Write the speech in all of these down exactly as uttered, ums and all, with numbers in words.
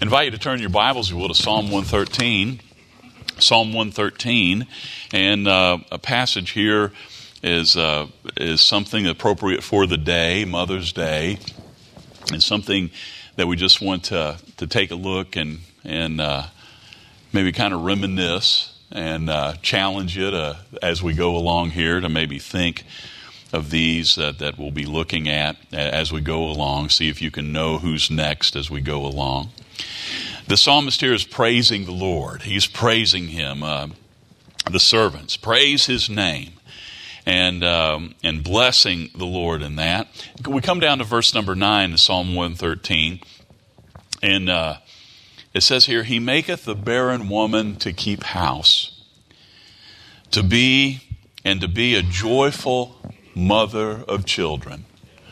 invite you to turn your Bibles, if you will, to Psalm one thirteen. Psalm one thirteen, and uh, a passage here is uh, is something appropriate for the day, Mother's Day, and something that we just want to to take a look and and uh, maybe kind of reminisce and uh, challenge you to, as we go along here, to maybe think of these uh, that we'll be looking at as we go along. See if you can know who's next as we go along. The psalmist here is praising the Lord. He's praising Him. Uh, the servants praise His name, and um, and blessing the Lord in that. We come down to verse number nine in Psalm one thirteen, and uh, it says here, "He maketh the barren woman to keep house, to be and to be a joyful mother of children.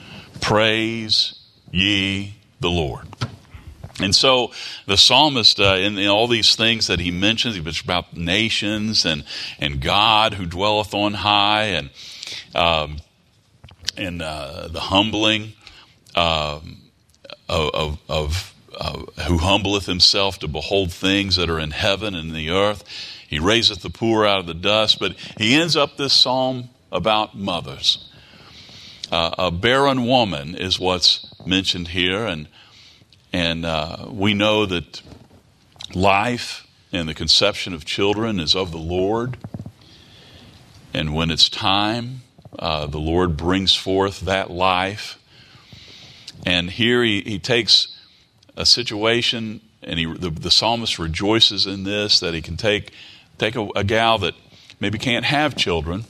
Praise ye the Lord." And so the psalmist, uh, in, in all these things that he mentions, it's about nations and and God who dwelleth on high, and um, and uh, the humbling um, of, of uh, who humbleth himself to behold things that are in heaven and in the earth. He raiseth the poor out of the dust. But he ends up this psalm about mothers. Uh, a barren woman is what's mentioned here, and And uh, we know that life and the conception of children is of the Lord. And when it's time, uh, the Lord brings forth that life. And here he, he takes a situation, and he, the, the psalmist rejoices in this, that he can take, take a, a gal that maybe can't have children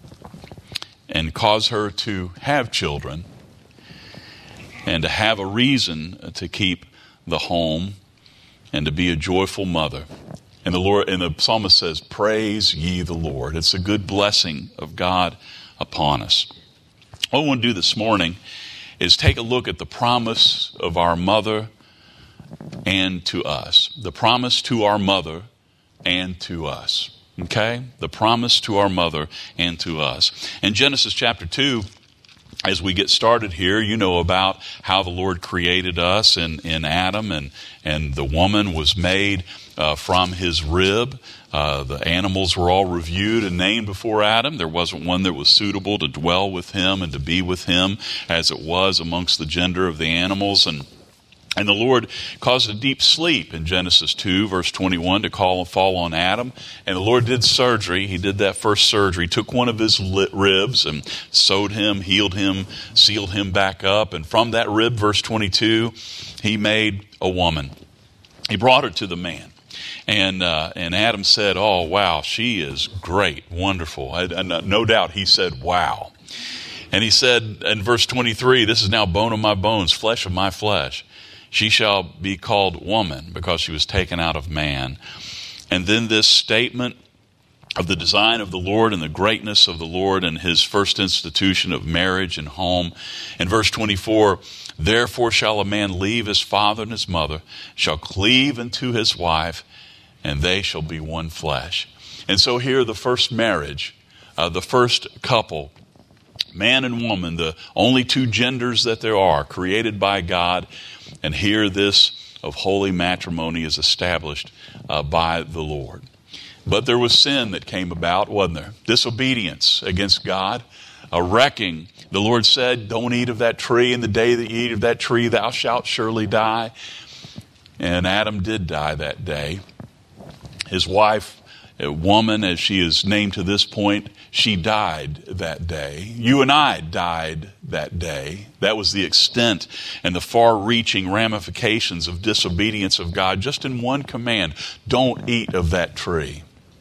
and cause her to have children, and to have a reason to keep the home and to be a joyful mother. And the Lord, and the psalmist says, "Praise ye the Lord." It's a good blessing of God upon us. What I want to do this morning is take a look at the promise of our mother and to us. The promise to our mother and to us. Okay? The promise to our mother and to us. In Genesis chapter two, as we get started here, you know about how the Lord created us in, in Adam, and, and the woman was made uh, from his rib. Uh, the animals were all reviewed and named before Adam. There wasn't one that was suitable to dwell with him and to be with him as it was amongst the gender of the animals. And And the Lord caused a deep sleep in Genesis two, verse twenty-one, to call and fall on Adam. And the Lord did surgery. He did that first surgery, took one of his ribs and sewed him, healed him, sealed him back up. And from that rib, verse twenty-two, he made a woman. He brought her to the man. And uh, and Adam said, "Oh, wow, she is great, wonderful." And no doubt he said, "Wow." And he said in verse twenty-three, "This is now bone of my bones, flesh of my flesh. She shall be called woman, because she was taken out of man." And then this statement of the design of the Lord and the greatness of the Lord and his first institution of marriage and home. In verse twenty-four, "Therefore shall a man leave his father and his mother, shall cleave unto his wife, and they shall be one flesh." And so here the first marriage, uh, the first couple, man and woman, the only two genders that there are, created by God. And here this of holy matrimony is established uh, by the Lord. But there was sin that came about, wasn't there? Disobedience against God, a wrecking. The Lord said, "Don't eat of that tree. In the day that you eat of that tree, thou shalt surely die." And Adam did die that day. His wife, a woman, as she is named to this point, she died that day. You and I died that day. That was the extent and the far-reaching ramifications of disobedience of God, just in one command: don't eat of that tree.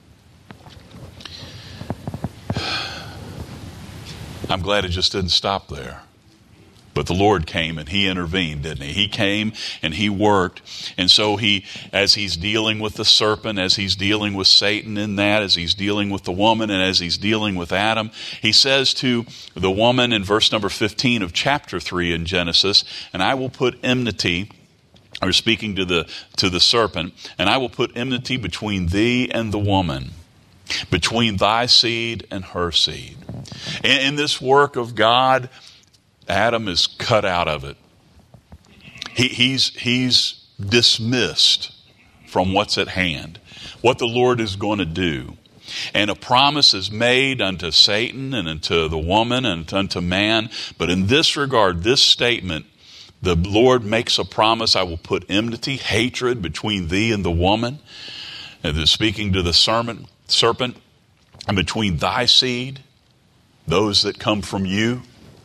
I'm glad it just didn't stop there. But the Lord came and he intervened, didn't he? He came and he worked. And so he, as he's dealing with the serpent, as he's dealing with Satan in that, as he's dealing with the woman, and as he's dealing with Adam, he says to the woman in verse number fifteen of chapter three in Genesis, "And I will put enmity," or speaking to the, to the serpent, "and I will put enmity between thee and the woman, between thy seed and her seed." In, in this work of God, Adam is cut out of it. He, he's, he's dismissed from what's at hand, what the Lord is going to do. And a promise is made unto Satan and unto the woman and unto man. But in this regard, this statement, the Lord makes a promise, I will put enmity, hatred between thee and the woman. And they're speaking to the serpent, serpent, and between thy seed, those that come from you,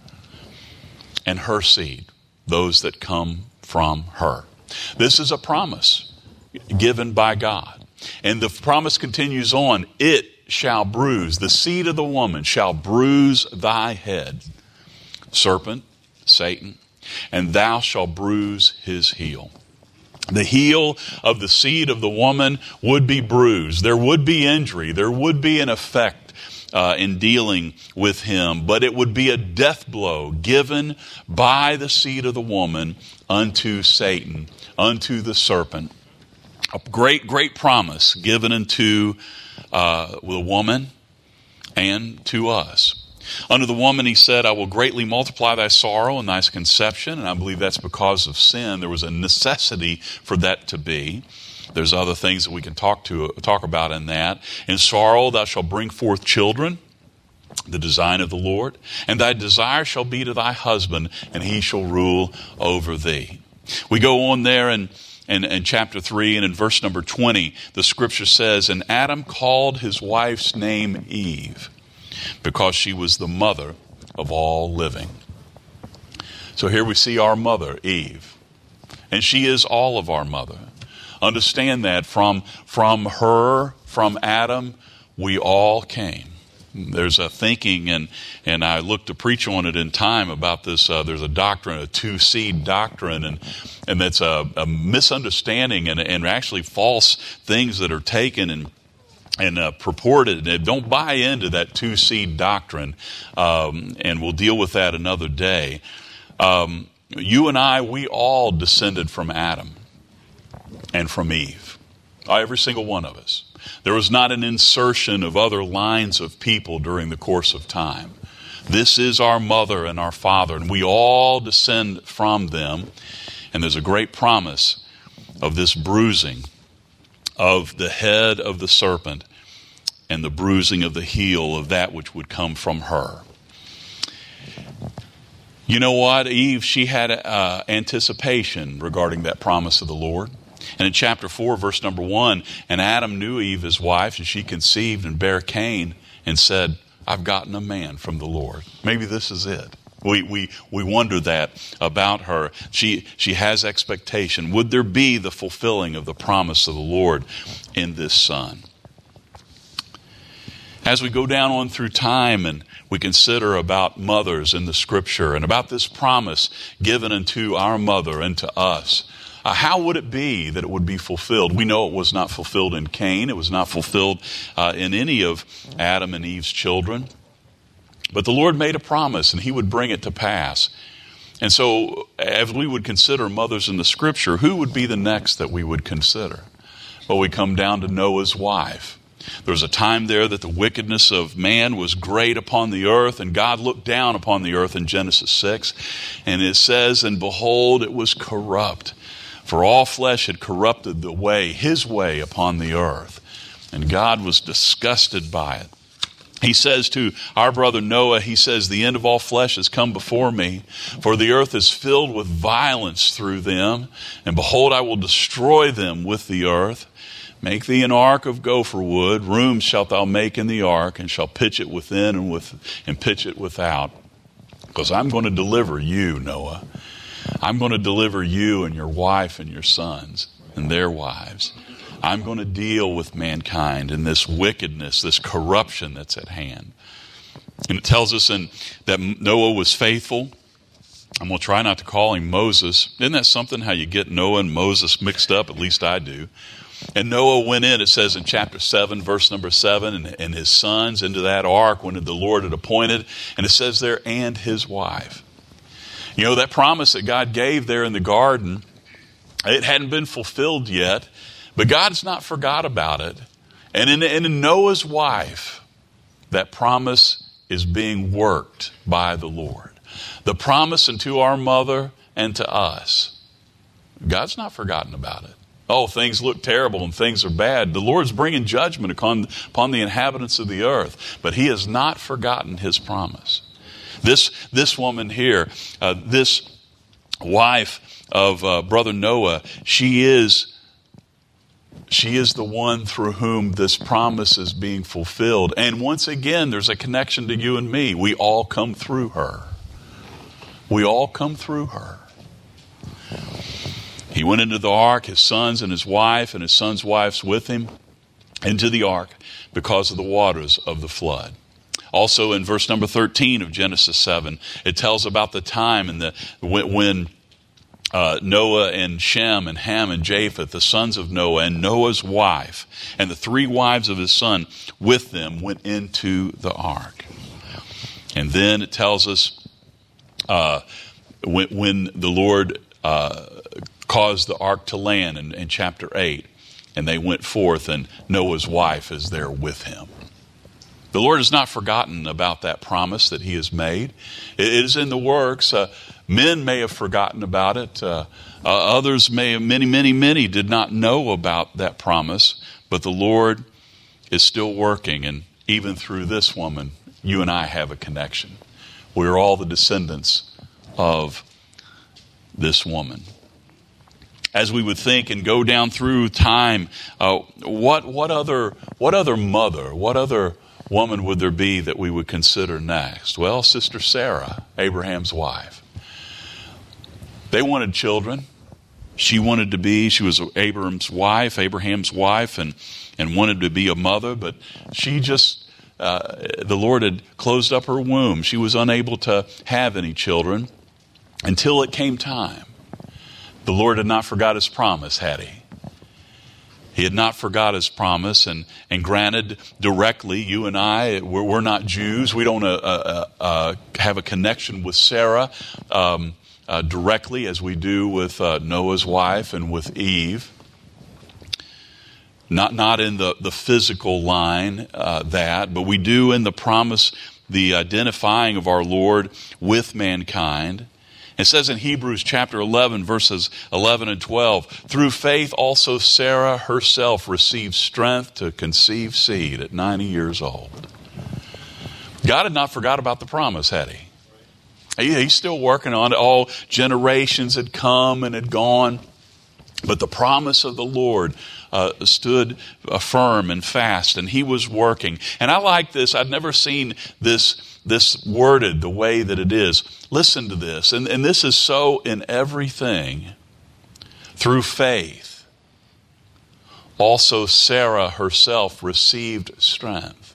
and her seed, those that come from her. This is a promise given by God. And the promise continues on, it shall bruise, the seed of the woman shall bruise thy head, serpent, Satan, and thou shalt bruise his heel. The heel of the seed of the woman would be bruised. There would be injury. There would be an effect uh, in dealing with him, but it would be a death blow given by the seed of the woman unto Satan, unto the serpent. A great, great promise given unto uh, the woman and to us. Unto the woman he said, I will greatly multiply thy sorrow and thy conception. And I believe that's because of sin. There was a necessity for that to be. There's other things that we can talk to talk about in that. In sorrow thou shalt bring forth children, the design of the Lord. And thy desire shall be to thy husband, and he shall rule over thee. We go on there and In, in chapter three and in verse number twenty, the scripture says, and Adam called his wife's name Eve, because she was the mother of all living. So here we see our mother, Eve. And she is all of our mother. Understand that from, from her, from Adam, we all came. There's a thinking, and and I looked to preach on it in time about this. Uh, there's a doctrine, a two-seed doctrine, and and that's a, a misunderstanding and, and actually false things that are taken and and uh, purported. And don't buy into that two-seed doctrine, um, and we'll deal with that another day. Um, you and I, we all descended from Adam and from Eve, every single one of us. There was not an insertion of other lines of people during the course of time. This is our mother and our father, and we all descend from them. And there's a great promise of this bruising of the head of the serpent and the bruising of the heel of that which would come from her. You know what? Eve, she had uh, anticipation regarding that promise of the Lord. And in chapter four, verse number one, and Adam knew Eve, his wife, and she conceived and bare Cain and said, I've gotten a man from the Lord. Maybe this is it. We we we wonder that about her. She she has expectation. Would there be the fulfilling of the promise of the Lord in this son? As we go down on through time and we consider about mothers in the scripture and about this promise given unto our mother and to us, Uh, how would it be that it would be fulfilled? We know it was not fulfilled in Cain. It was not fulfilled uh, in any of Adam and Eve's children. But the Lord made a promise, and he would bring it to pass. And so, as we would consider mothers in the scripture, who would be the next that we would consider? Well, we come down to Noah's wife. There was a time there that the wickedness of man was great upon the earth, and God looked down upon the earth in Genesis six. And it says, and behold, it was corrupt. For all flesh had corrupted the way, his way upon the earth. And God was disgusted by it. He says to our brother Noah, he says, the end of all flesh has come before me, for the earth is filled with violence through them. And behold, I will destroy them with the earth. Make thee an ark of gopher wood. Rooms shalt thou make in the ark, and shall pitch it within and, with, and pitch it without. Because I'm going to deliver you, Noah. I'm going to deliver you and your wife and your sons and their wives. I'm going to deal with mankind and this wickedness, this corruption that's at hand. And it tells us in, that Noah was faithful. I'm going to try not to call him Moses. Isn't that something, how you get Noah and Moses mixed up? At least I do. And Noah went in, it says in chapter seven, verse number seven, and, and his sons into that ark when the Lord had appointed. And it says there, and his wife. You know, that promise that God gave there in the garden, it hadn't been fulfilled yet, but God's not forgot about it. And in, in Noah's wife, that promise is being worked by the Lord. The promise unto our mother and to us, God's not forgotten about it. Oh, things look terrible and things are bad. The Lord's bringing judgment upon, upon the inhabitants of the earth, but he has not forgotten his promise. This, this woman here, uh, this wife of uh, Brother Noah, she is, she is the one through whom this promise is being fulfilled. And once again, there's a connection to you and me. We all come through her. We all come through her. He went into the ark, his sons and his wife and his sons' wives with him, into the ark because of the waters of the flood. Also in verse number thirteen of Genesis seven, it tells about the time and the when, when uh, Noah and Shem and Ham and Japheth, the sons of Noah, and Noah's wife, and the three wives of his son with them went into the ark. And then it tells us uh, when, when the Lord uh, caused the ark to land in, in chapter eight, and they went forth, and Noah's wife is there with him. The Lord has not forgotten about that promise that he has made. It is in the works. Uh, men may have forgotten about it. Uh, uh, others may have, many, many, many did not know about that promise. But the Lord is still working. And even through this woman, you and I have a connection. We're all the descendants of this woman. As we would think and go down through time, uh, what what other what other mother, what other woman would there be that we would consider next? Well, Sister Sarah, Abraham's wife. They wanted children. She wanted to be, she was Abraham's wife, Abraham's wife, and, and wanted to be a mother, but she just, uh, the Lord had closed up her womb. She was unable to have any children until it came time. The Lord had not forgot his promise, had he? He had not forgot his promise, and, and granted, directly, you and I, we're, we're not Jews. We don't uh, uh, uh, have a connection with Sarah um, uh, directly as we do with uh, Noah's wife and with Eve. Not, not in the, the physical line, uh, that, but we do in the promise, the identifying of our Lord with mankind. It says in Hebrews chapter eleven, verses eleven and twelve, through faith also Sarah herself received strength to conceive seed at ninety years old. God had not forgot about the promise, had he? He's still working on it. All generations had come and had gone. But the promise of the Lord uh, stood uh, firm and fast, and he was working. And I like this. I've never seen this this worded the way that it is. Listen to this. And, and this is so in everything. Through faith, also Sarah herself received strength.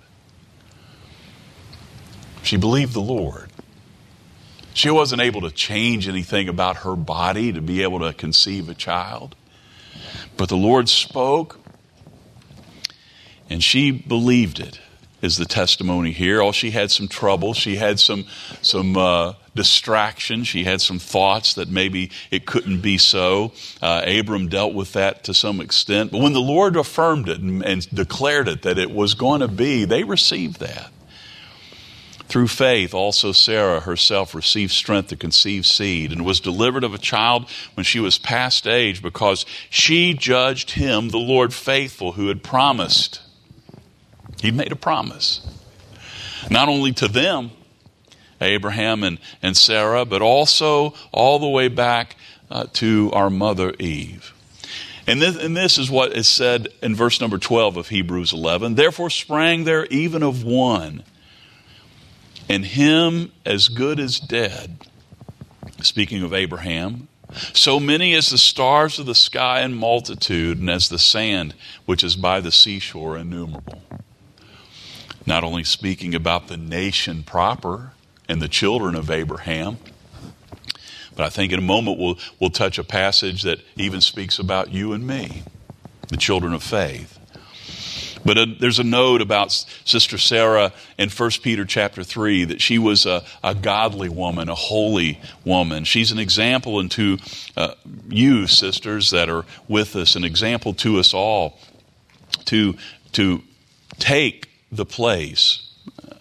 She believed the Lord. She wasn't able to change anything about her body to be able to conceive a child. But the Lord spoke, and she believed it, is the testimony here. Oh, she had some trouble. She had some some uh, distraction. She had some thoughts that maybe it couldn't be so. Uh, Abram dealt with that to some extent. But when the Lord affirmed it and, and declared it that it was going to be, they received that. Through faith, also Sarah herself received strength to conceive seed and was delivered of a child when she was past age because she judged him, the Lord, faithful who had promised. He made a promise. Not only to them, Abraham and, and Sarah, but also all the way back uh, to our mother Eve. And this, and this is what is said in verse number twelve of Hebrews eleven. Therefore sprang there even of one, and him as good as dead, speaking of Abraham, so many as the stars of the sky in multitude, and as the sand which is by the seashore innumerable. Not only speaking about the nation proper and the children of Abraham, but I think in a moment we'll, we'll touch a passage that even speaks about you and me, the children of faith. But uh, there's a note about Sister Sarah in First Peter chapter three, that she was a, a godly woman, a holy woman. She's an example unto uh, you, sisters, that are with us, an example to us all to, to take the place, uh,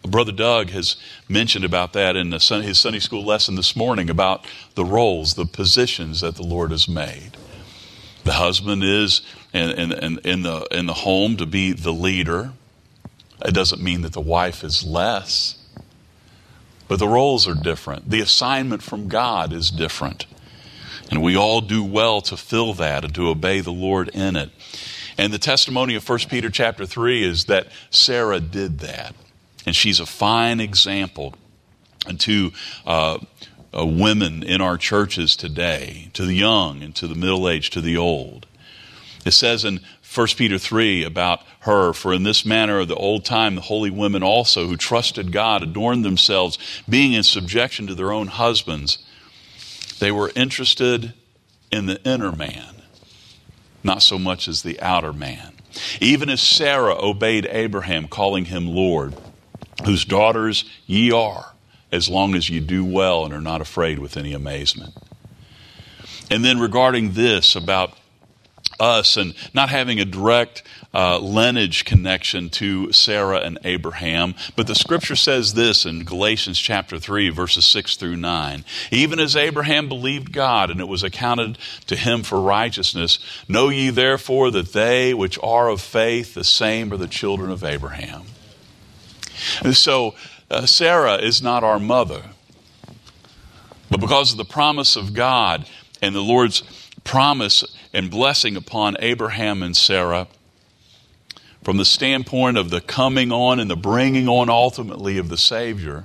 Brother Doug has mentioned about that in the, his Sunday school lesson this morning about the roles, the positions that the Lord has made. The husband is in, in, in, the, in the home to be the leader. It doesn't mean that the wife is less, but the roles are different. The assignment from God is different. And we all do well to fill that and to obey the Lord in it. And the testimony of First Peter chapter three is that Sarah did that. And she's a fine example to uh, uh, women in our churches today, to the young and to the middle-aged, to the old. It says in First Peter three about her, "For in this manner of the old time the holy women also who trusted God adorned themselves, being in subjection to their own husbands. They were interested in the inner man, not so much as the outer man. Even as Sarah obeyed Abraham, calling him Lord, whose daughters ye are, as long as ye do well and are not afraid with any amazement." And then regarding this about us and not having a direct uh, lineage connection to Sarah and Abraham, but the scripture says this in Galatians chapter three, verses six through nine. "Even as Abraham believed God, and it was accounted to him for righteousness, know ye therefore that they which are of faith, the same are the children of Abraham." And so uh, Sarah is not our mother, but because of the promise of God and the Lord's promise and blessing upon Abraham and Sarah, from the standpoint of the coming on and the bringing on ultimately of the Savior,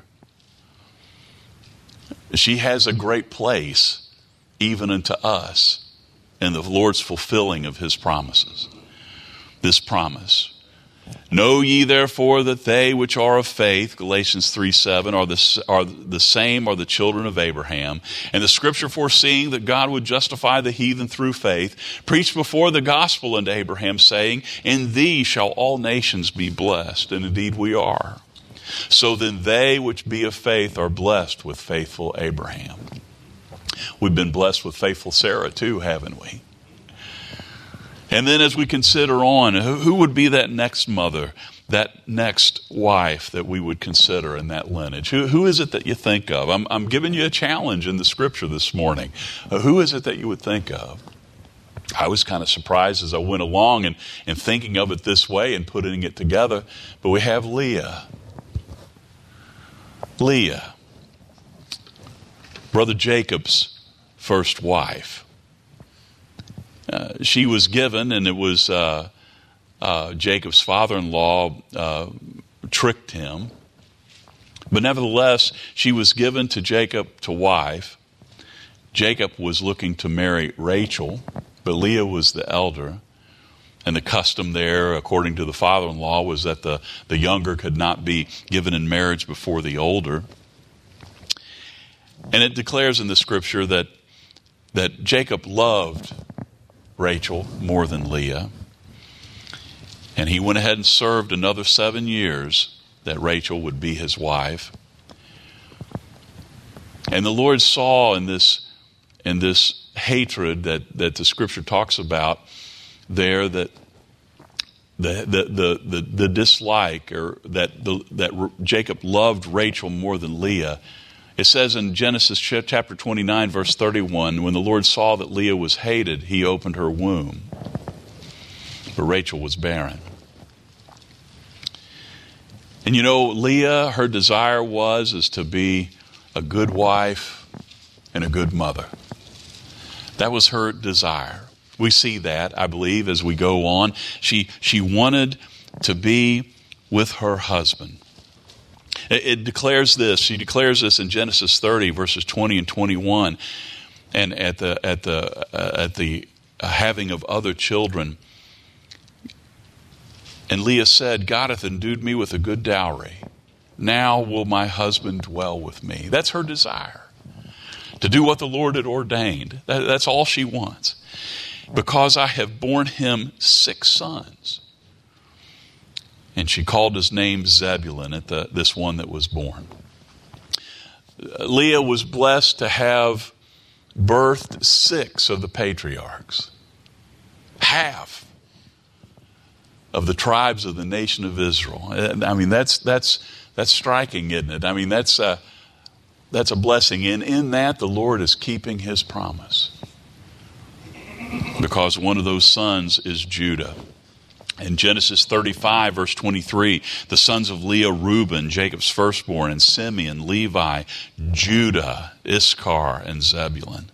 she has a great place even unto us in the Lord's fulfilling of his promises. This promise: "Know ye therefore that they which are of faith," Galatians three seven, are the, are the same are the children of Abraham. "And the scripture foreseeing that God would justify the heathen through faith, preached before the gospel unto Abraham, saying, In thee shall all nations be blessed. And indeed we are. So then they which be of faith are blessed with faithful Abraham." We've been blessed with faithful Sarah too, haven't we? And then as we consider on, who would be that next mother, that next wife that we would consider in that lineage? Who, who is it that you think of? I'm, I'm giving you a challenge in the scripture this morning. Uh, who is it that you would think of? I was kind of surprised as I went along and, and thinking of it this way and putting it together. But we have Leah. Leah, Brother Jacob's first wife. Uh, she was given, and it was uh, uh, Jacob's father-in-law uh, tricked him. But nevertheless, she was given to Jacob to wife. Jacob was looking to marry Rachel, but Leah was the elder. And the custom there, according to the father-in-law, was that the, the younger could not be given in marriage before the older. And it declares in the scripture that, that Jacob loved Rachel more than Leah. And he went ahead and served another seven years that Rachel would be his wife. And the Lord saw in this, in this hatred that, that the scripture talks about there, that the the the the, the dislike, or that the, that Jacob loved Rachel more than Leah. It says in Genesis chapter twenty-nine, verse thirty-one, "When the Lord saw that Leah was hated, he opened her womb. But Rachel was barren." And you know, Leah, her desire was is to be a good wife and a good mother. That was her desire. We see that, I believe, as we go on. She she wanted to be with her husband. It, it declares this. She declares this in Genesis thirty, verses twenty and twenty-one. And at the at the uh, at the having of other children. And Leah said, "God hath endued me with a good dowry. Now will my husband dwell with me." That's her desire. To do what the Lord had ordained. That, that's all she wants. "Because I have borne him six sons." And she called his name Zebulun at the, this one that was born. Leah was blessed to have birthed six of the patriarchs. Half of the tribes of the nation of Israel. I mean, that's that's that's striking, isn't it? I mean, that's a, that's a blessing. And in that, the Lord is keeping his promise. Because one of those sons is Judah. In Genesis thirty-five, verse twenty-three, the sons of Leah, Reuben, Jacob's firstborn, and Simeon, Levi, Judah, Issachar, and Zebulun.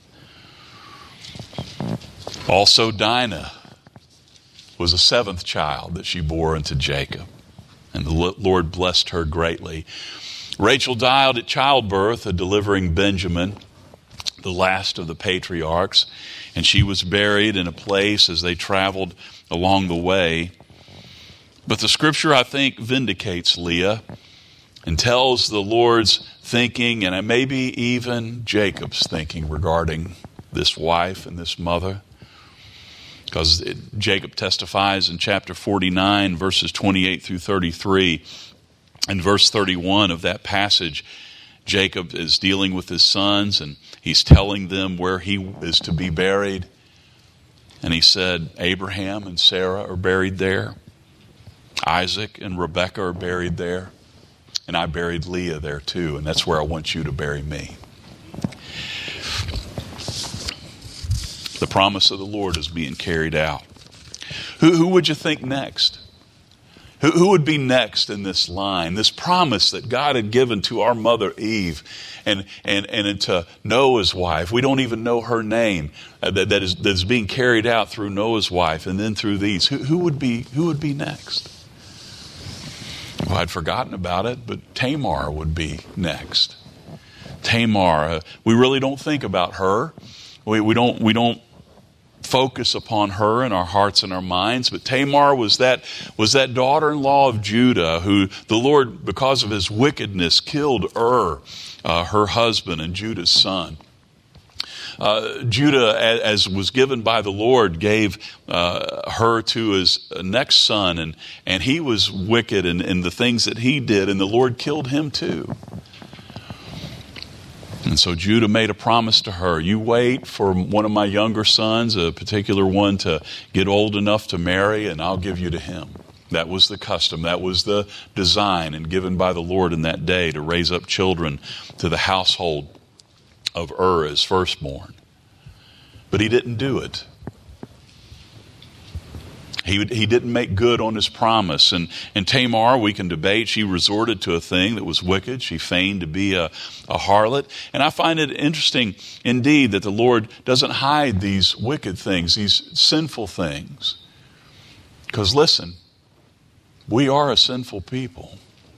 Also Dinah was a seventh child that she bore unto Jacob, and the Lord blessed her greatly. Rachel died at childbirth, delivering Benjamin, the last of the patriarchs, and she was buried in a place as they traveled along the way. But the scripture, I think, vindicates Leah and tells the Lord's thinking, and maybe even Jacob's thinking regarding this wife and this mother. Because it, Jacob testifies in chapter forty-nine, verses twenty-eight through thirty-three. In verse thirty-one of that passage, Jacob is dealing with his sons, and he's telling them where he is to be buried. And he said, Abraham and Sarah are buried there. Isaac and Rebekah are buried there. And I buried Leah there too, and that's where I want you to bury me. The promise of the Lord is being carried out. Who, who would you think next? Who, who would be next in this line? This promise that God had given to our mother Eve and, and, and to Noah's wife. We don't even know her name. Uh, that, that, is, that is being carried out through Noah's wife and then through these. Who, who would be, who would be next? Well, I'd forgotten about it, but Tamar would be next. Tamar, uh, we really don't think about her. We, we don't, we don't focus upon her in our hearts and our minds, but Tamar was that was that daughter-in-law of Judah who the Lord, because of his wickedness, killed Ur, uh, her husband and Judah's son. Uh, Judah, as, as was given by the Lord, gave uh, her to his next son, and, and he was wicked in, in the things that he did, and the Lord killed him too. And so Judah made a promise to her. You wait for one of my younger sons, a particular one, to get old enough to marry, and I'll give you to him. That was the custom. That was the design and given by the Lord in that day to raise up children to the household of Ur as firstborn. But he didn't do it. He, he didn't make good on his promise. And, and Tamar, we can debate, she resorted to a thing that was wicked. She feigned to be a, a harlot. And I find it interesting indeed that the Lord doesn't hide these wicked things, these sinful things. Because listen, we are a sinful people.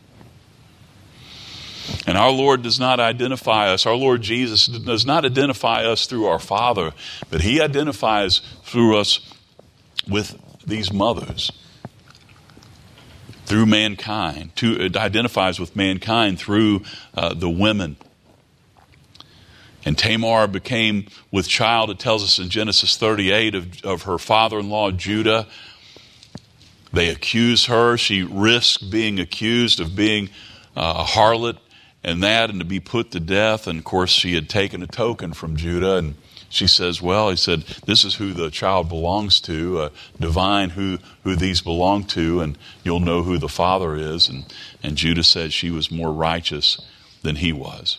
And our Lord does not identify us. Our Lord Jesus does not identify us through our Father, but he identifies through us with these mothers, through mankind. To, it identifies with mankind through uh, the women. And Tamar became with child, it tells us in Genesis thirty-eight, of, of her father-in-law Judah. They accuse her. She risked being accused of being uh, a harlot and that, and to be put to death. And of course, she had taken a token from Judah, and she says, well, he said, this is who the child belongs to, uh, divine who, who these belong to, and you'll know who the father is. And, and Judah said she was more righteous than he was.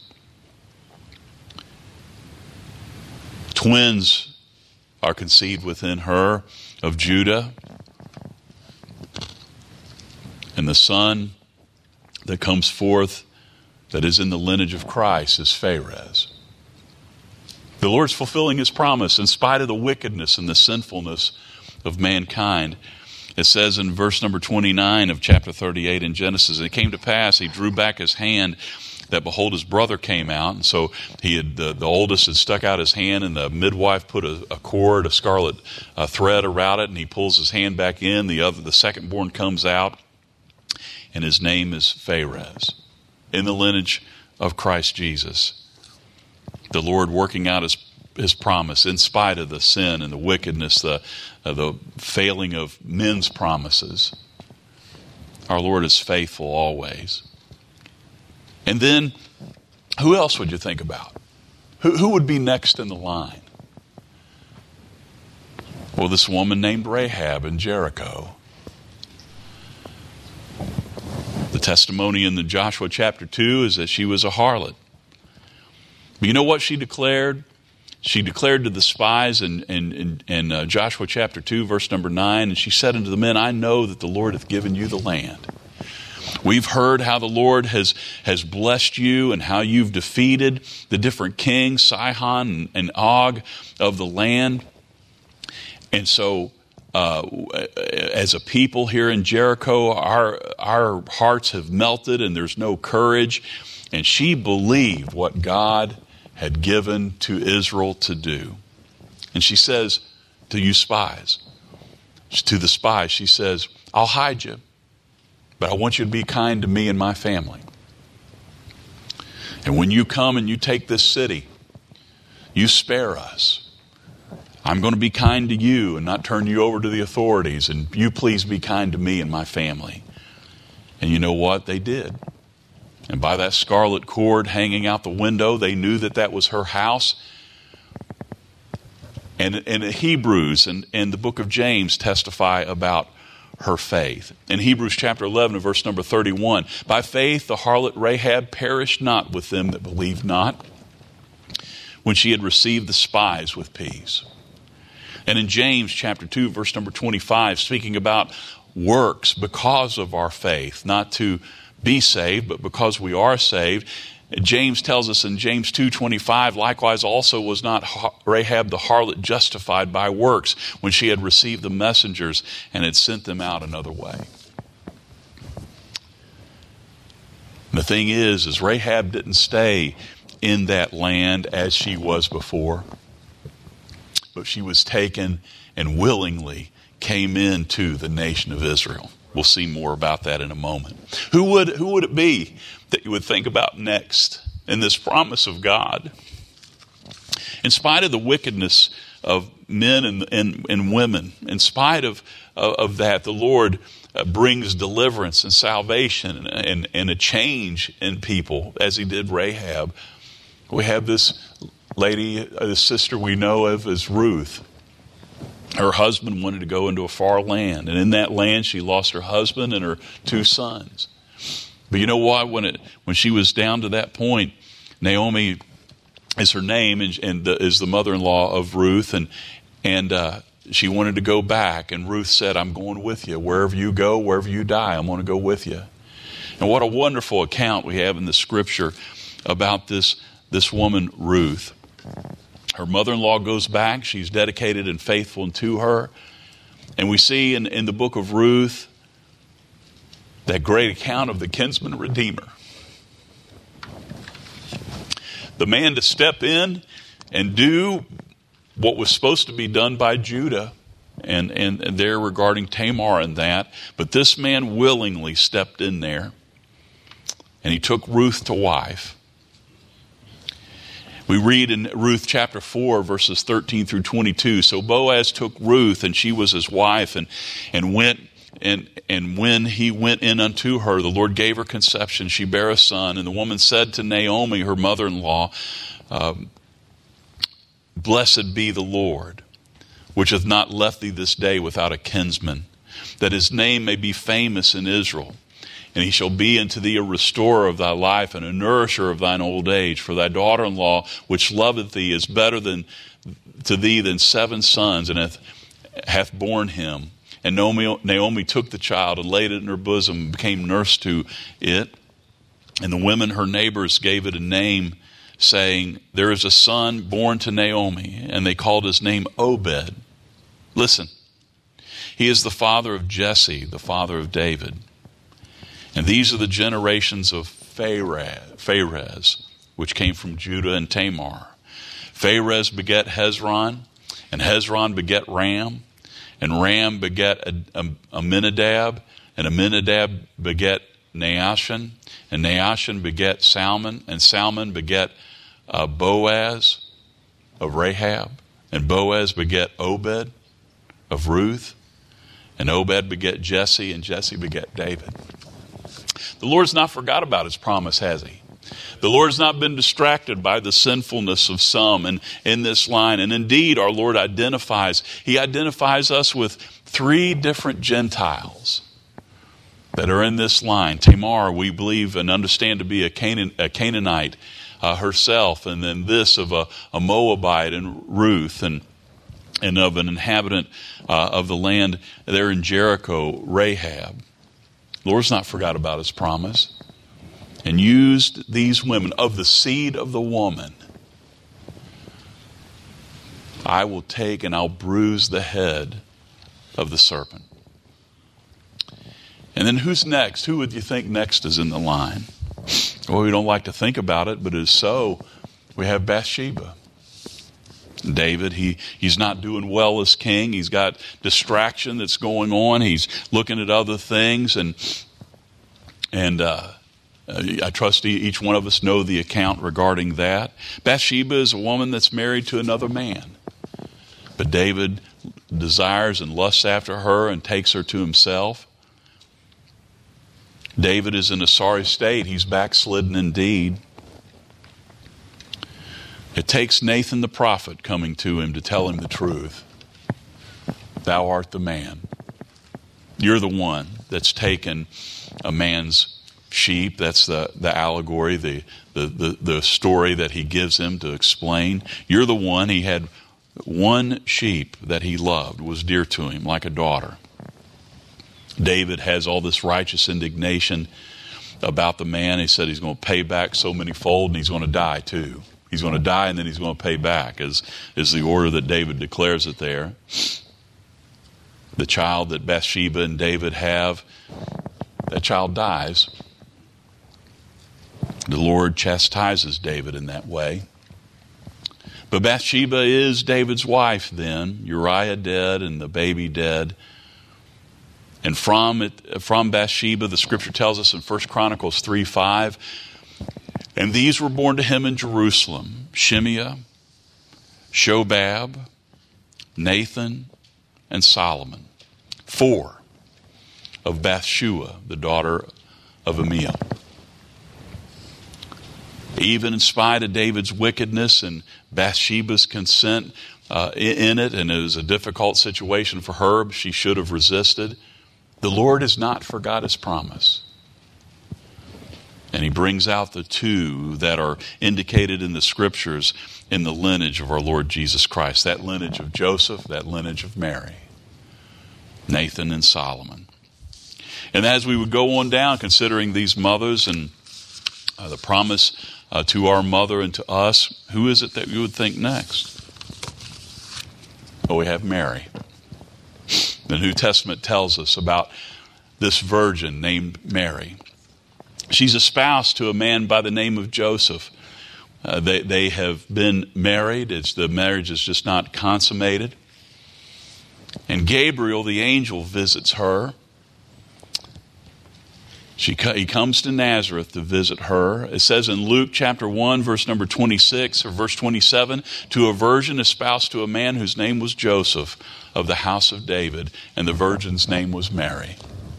Twins are conceived within her of Judah, and the son that comes forth that is in the lineage of Christ is Pharez. The Lord's fulfilling his promise in spite of the wickedness and the sinfulness of mankind. It says in verse number twenty-nine of chapter thirty-eight in Genesis, and it came to pass, he drew back his hand, that behold, his brother came out. And so he had, the, the oldest had stuck out his hand, and the midwife put a, a cord, a scarlet uh, thread around it, and he pulls his hand back in. The other, the second born comes out, and his name is Pharez, in the lineage of Christ Jesus. The Lord working out his, his promise in spite of the sin and the wickedness, the, uh, the failing of men's promises. Our Lord is faithful always. And then, who else would you think about? Who, who would be next in the line? Well, this woman named Rahab in Jericho. testimony in the Joshua chapter two is that she was a harlot. But you know what she declared? She declared to the spies in, in, in, in uh, Joshua chapter two, verse number nine, and she said unto the men, I know that the Lord hath given you the land. We've heard how the Lord has, has blessed you and how you've defeated the different kings, Sihon and, and Og of the land. And so uh, as a people here in Jericho, our, our hearts have melted and there's no courage. And she believed what God had given to Israel to do. And she says to you spies, to the spies, she says, I'll hide you, but I want you to be kind to me and my family. And when you come and you take this city, you spare us. I'm going to be kind to you and not turn you over to the authorities, and you please be kind to me and my family. And you know what? They did. And by that scarlet cord hanging out the window, they knew that that was her house. And, and Hebrews and, and the book of James testify about her faith. In Hebrews chapter eleven, verse number thirty-one, by faith the harlot Rahab perished not with them that believed not, when she had received the spies with peace. And in James chapter two, verse number twenty-five, speaking about works because of our faith, not to be saved, but because we are saved. James tells us in James two twenty-five, likewise also was not Rahab the harlot justified by works when she had received the messengers and had sent them out another way. The thing is, is Rahab didn't stay in that land as she was before, but she was taken and willingly came into the nation of Israel. We'll see more about that in a moment. Who would, who would it be that you would think about next in this promise of God? In spite of the wickedness of men and, and, and women, in spite of, of, of that, the Lord uh, brings deliverance and salvation and, and, and a change in people, as he did Rahab. We have this lady, this sister we know of as Ruth. Her husband wanted to go into a far land, and in that land she lost her husband and her two sons. But you know what? When it when she was down to that point, Naomi is her name, and, and the, is the mother-in-law of Ruth, and and uh, she wanted to go back. And Ruth said, "I'm going with you. Wherever you go, wherever you die, I'm going to go with you." And what a wonderful account we have in the Scripture about this this woman Ruth. Her mother-in-law goes back. She's dedicated and faithful to her. And we see in, in the book of Ruth that great account of the kinsman redeemer. The man to step in and do what was supposed to be done by Judah and, and, and there regarding Tamar and that. But this man willingly stepped in there and he took Ruth to wife. We read in Ruth chapter four, verses thirteen through twenty-two. So Boaz took Ruth, and she was his wife, and, and went, and, and when he went in unto her, the Lord gave her conception. She bare a son, and the woman said to Naomi, her mother-in-law, um, Blessed be the Lord, which hath not left thee this day without a kinsman, that his name may be famous in Israel. And he shall be unto thee a restorer of thy life and a nourisher of thine old age. For thy daughter-in-law, which loveth thee, is better than to thee than seven sons, and hath, hath borne him. And Naomi, Naomi took the child and laid it in her bosom and became nurse to it. And the women, her neighbors, gave it a name, saying, There is a son born to Naomi. And they called his name Obed. Listen, he is the father of Jesse, the father of David. And these are the generations of Pharez, which came from Judah and Tamar. Pharez begat Hezron, and Hezron begat Ram, and Ram begat Amminadab, and Amminadab begat Naashon, and Naashon begat Salmon, and Salmon begat uh, Boaz of Rahab, and Boaz begat Obed of Ruth, and Obed begat Jesse, and Jesse begat David. The Lord's not forgot about his promise, has he? The Lord's not been distracted by the sinfulness of some in, in this line. And indeed, our Lord identifies, he identifies us with three different Gentiles. that are in this line. Tamar, we believe and understand to be a, Canaan, a Canaanite uh, herself, and then this of a, a Moabite, and Ruth, and and of an inhabitant uh, of the land there in Jericho, Rahab. The Lord's not forgot about his promise, and used these women of the seed of the woman. I will take and I'll bruise the head of the serpent. And then who's next? Who would you think next is in the line? Well, we don't like to think about it, but it is so. We have Bathsheba. David, he, he's not doing well as king. He's got distraction that's going on. He's looking at other things. And and uh, I trust each one of us know the account regarding that. Bathsheba is a woman that's married to another man. But David desires and lusts after her and takes her to himself. David is in a sorry state. He's backslidden indeed. It takes Nathan the prophet coming to him to tell him the truth. Thou art the man. You're the one that's taken a man's sheep. That's the, the allegory, the, the, the, the story that he gives him to explain. You're the one. He had one sheep that he loved, was dear to him, like a daughter. David has all this righteous indignation about the man. He said he's going to pay back so many fold, and he's going to die too. He's going to die, and then he's going to pay back, is, is the order that David declares it there. The child that Bathsheba and David have, that child dies. The Lord chastises David in that way. But Bathsheba is David's wife then. Uriah dead and the baby dead. And from it, from Bathsheba, the scripture tells us in First Chronicles three five, and these were born to him in Jerusalem: Shimea, Shobab, Nathan, and Solomon. Four of Bathshua, the daughter of Amiel. Even in spite of David's wickedness and Bathsheba's consent uh, in it, and it was a difficult situation for her, she should have resisted, the Lord has not forgot his promise. And he brings out the two that are indicated in the scriptures in the lineage of our Lord Jesus Christ. That lineage of Joseph, that lineage of Mary, Nathan and Solomon. And as we would go on down, considering these mothers and uh, the promise uh, to our mother and to us, who is it that you would think next? Well, we have Mary. The New Testament tells us about this virgin named Mary. She's espoused to a man by the name of Joseph. Uh, they, they have been married. It's, the marriage is just not consummated. And Gabriel, the angel, visits her. She, he comes to Nazareth to visit her. It says in Luke chapter one, verse number twenty-six or verse twenty-seven, to a virgin espoused to a man whose name was Joseph of the house of David, and the virgin's name was Mary.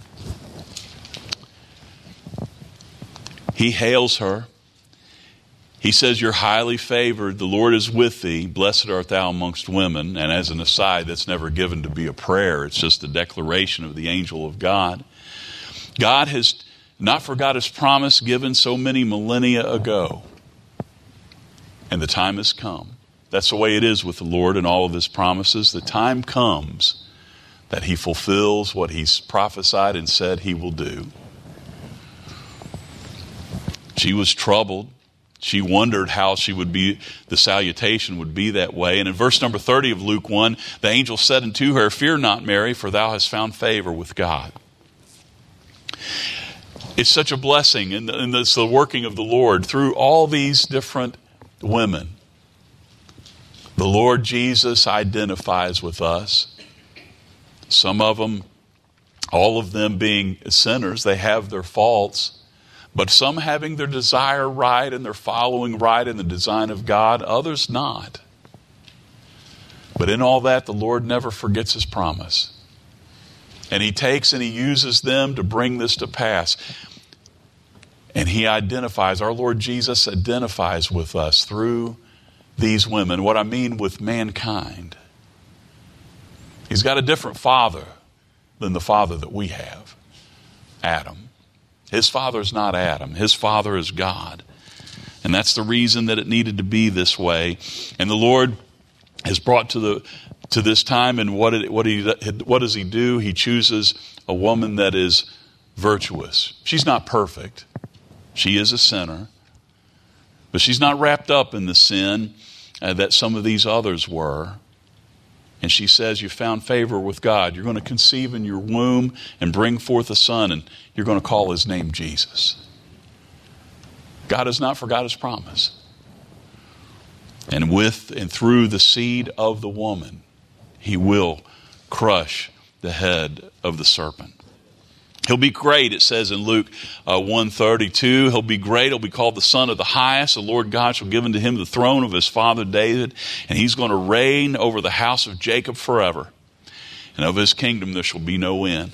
He hails her. He says, you're highly favored. The Lord is with thee. Blessed art thou amongst women. And as an aside, that's never given to be a prayer. It's just a declaration of the angel of God. God has not forgot his promise given so many millennia ago. And the time has come. That's the way it is with the Lord and all of his promises. The time comes that he fulfills what he's prophesied and said he will do. She was troubled. She wondered how she would be, the salutation would be that way. And in verse number thirty of Luke one, the angel said unto her, fear not, Mary, for thou hast found favor with God. It's such a blessing, and it's the working of the Lord through all these different women. The Lord Jesus identifies with us. Some of them, all of them being sinners, they have their faults. But some having their desire right and their following right in the design of God, others not. But in all that, the Lord never forgets his promise. And he takes and he uses them to bring this to pass. And he identifies, our Lord Jesus identifies with us through these women. What I mean with mankind. He's got a different father than the father that we have. Adam. His father is not Adam. His father is God. And that's the reason that it needed to be this way. And the Lord has brought to the to this time, and what it, what he what does he do? He chooses a woman that is virtuous. She's not perfect. She is a sinner. But she's not wrapped up in the sin uh, that some of these others were. And she says, you found favor with God. You're going to conceive in your womb and bring forth a son, and you're going to call his name Jesus. God has not forgot his promise. And with and through the seed of the woman, he will crush the head of the serpent. He'll be great, it says in Luke uh, one thirty-two. He'll be great. He'll be called the Son of the Highest. The Lord God shall give unto him the throne of his father David, and he's going to reign over the house of Jacob forever. And of his kingdom there shall be no end.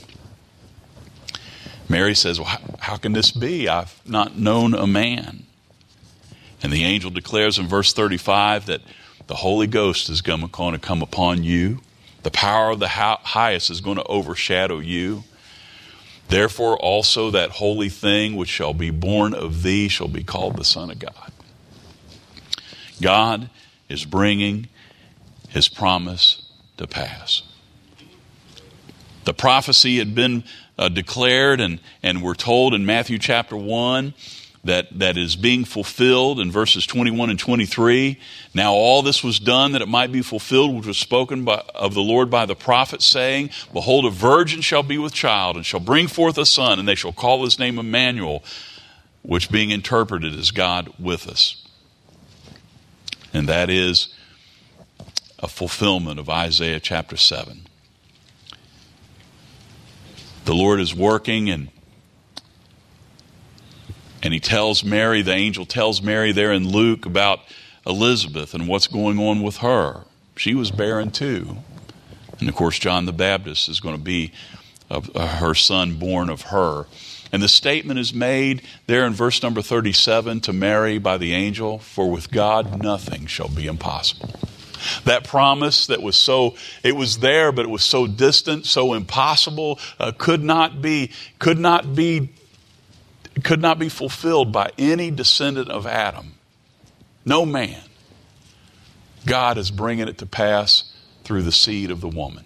Mary says, well, how, how can this be? I've not known a man. And the angel declares in verse thirty-five that the Holy Ghost is going to come upon you. The power of the highest is going to overshadow you. Therefore also that holy thing which shall be born of thee shall be called the Son of God. God is bringing his promise to pass. The prophecy had been uh, declared, and, and we're told in Matthew chapter one that, that is being fulfilled in verses twenty-one and twenty-three. Now all this was done that it might be fulfilled, which was spoken by, of the Lord by the prophet, saying, behold, a virgin shall be with child, and shall bring forth a son, and they shall call his name Emmanuel, which being interpreted is God with us. And that is a fulfillment of Isaiah chapter seven. The Lord is working, and And he tells Mary, the angel tells Mary there in Luke about Elizabeth and what's going on with her. She was barren too. And of course, John the Baptist is going to be uh, her son born of her. And the statement is made there in verse number thirty-seven to Mary by the angel, for with God nothing shall be impossible. That promise that was so, it was there, but it was so distant, so impossible, uh, could not be, could not be could not be fulfilled by any descendant of Adam. No man. God is bringing it to pass through the seed of the woman.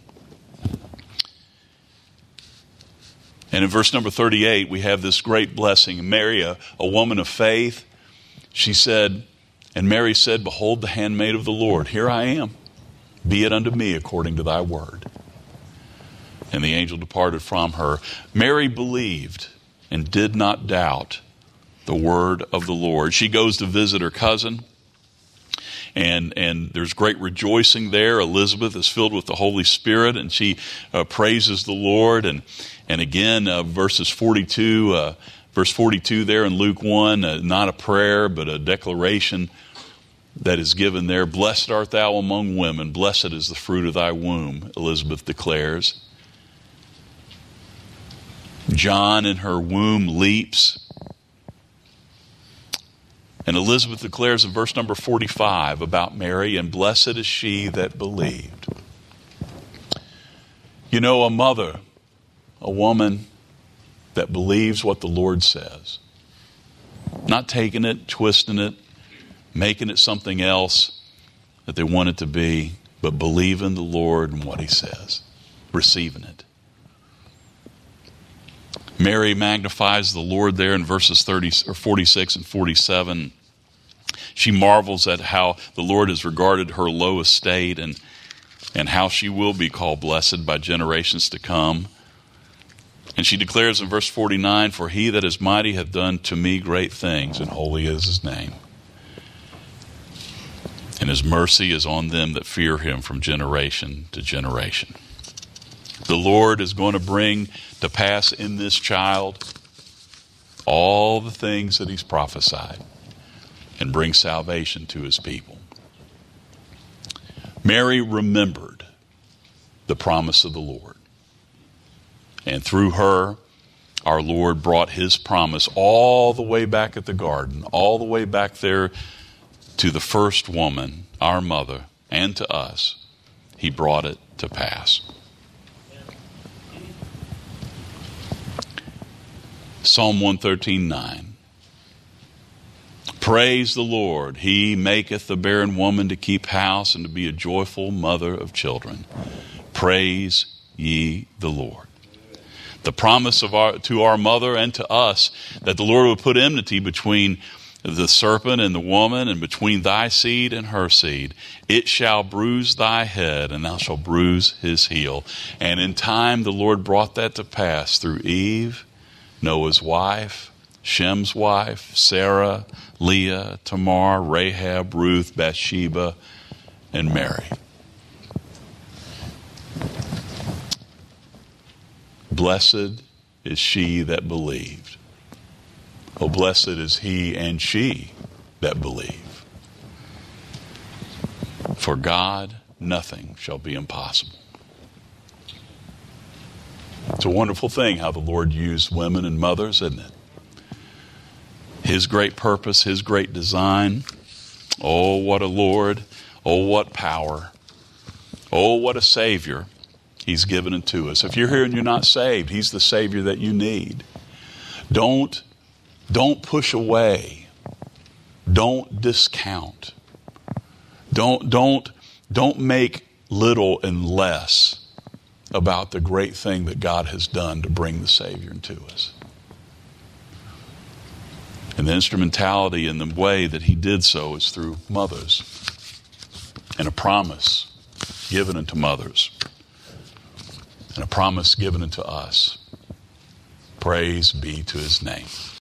And in verse number thirty-eight, we have this great blessing. Mary, a, a woman of faith, she said, and Mary said, behold the handmaid of the Lord. Here I am. Be it unto me according to thy word. And the angel departed from her. Mary believed and did not doubt the word of the Lord. She goes to visit her cousin, and and there's great rejoicing there. Elizabeth is filled with the Holy Spirit, and she uh, praises the Lord. And and again, uh, verses forty-two, uh, verse forty-two there in Luke one, uh, not a prayer, but a declaration that is given there. Blessed art thou among women, blessed is the fruit of thy womb, Elizabeth declares. John in her womb leaps. And Elizabeth declares in verse number forty-five about Mary, and blessed is she that believed. You know, a mother, a woman that believes what the Lord says. Not taking it, twisting it, making it something else that they want it to be, but believing the Lord and what he says. Receiving it. Mary magnifies the Lord there in verses thirty or forty-six and forty-seven. She marvels at how the Lord has regarded her low estate, and, and how she will be called blessed by generations to come. And she declares in verse forty-nine, for he that is mighty hath done to me great things, and holy is his name. And his mercy is on them that fear him from generation to generation. The Lord is going to bring to pass in this child all the things that he's prophesied, and bring salvation to his people. Mary remembered the promise of the Lord. And through her, our Lord brought his promise all the way back at the garden, all the way back there to the first woman, our mother, and to us. He brought it to pass. Psalm one thirteen, nine. Praise the Lord. He maketh the barren woman to keep house and to be a joyful mother of children. Praise ye the Lord. The promise of our, to our mother and to us that the Lord would put enmity between the serpent and the woman, and between thy seed and her seed. It shall bruise thy head, and thou shalt bruise his heel. And in time the Lord brought that to pass through Eve, Noah's wife, Shem's wife, Sarah, Leah, Tamar, Rahab, Ruth, Bathsheba, and Mary. Blessed is she that believed. Oh, blessed is he and she that believe. For God, nothing shall be impossible. It's a wonderful thing how the Lord used women and mothers, isn't it? His great purpose, his great design. Oh, what a Lord. Oh, what power. Oh, what a Savior he's given unto us. If you're here and you're not saved, he's the Savior that you need. Don't Don't push away. Don't discount. Don't, don't, don't make little and less about the great thing that God has done to bring the Savior into us. And the instrumentality and the way that he did so is through mothers, and a promise given unto mothers, and a promise given unto us. Praise be to his name.